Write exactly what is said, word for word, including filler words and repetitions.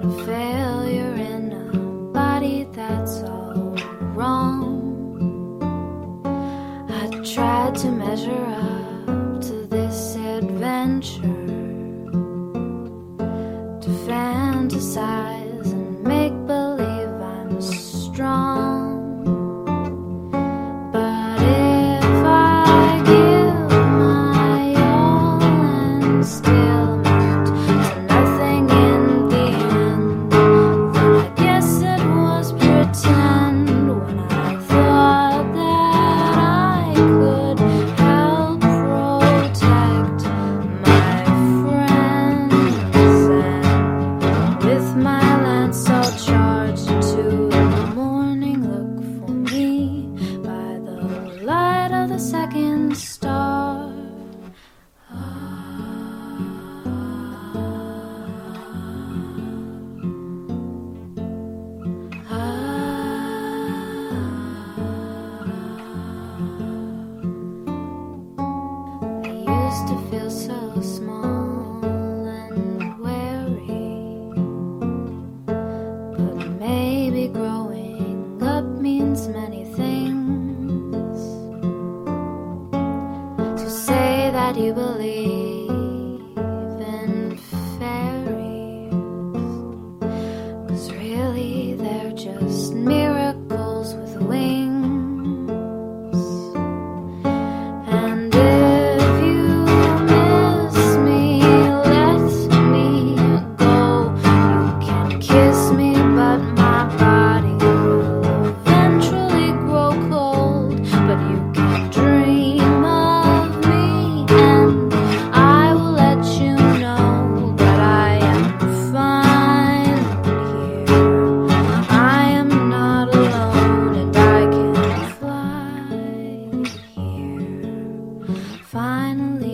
a failure in a body that's all wrong. I tried to measure up to this adventure, to fantasize and make believe I'm strong. But if I give my all and still amount to nothing in the end, then I guess it was pretend when I thought that I could help protect my friends. And with my lance all charged into the morning, look for me by the light of the second star. I used to feel so small and wary, but maybe growing up means many things. So say that you believe in fairies, 'cause really they're just miracles with wings. And if you miss me, let me go. You can kiss me, but my body will eventually grow cold. But you can dream of me, and I will let you know that I am fine here. I am not alone, and I can fly here. Finally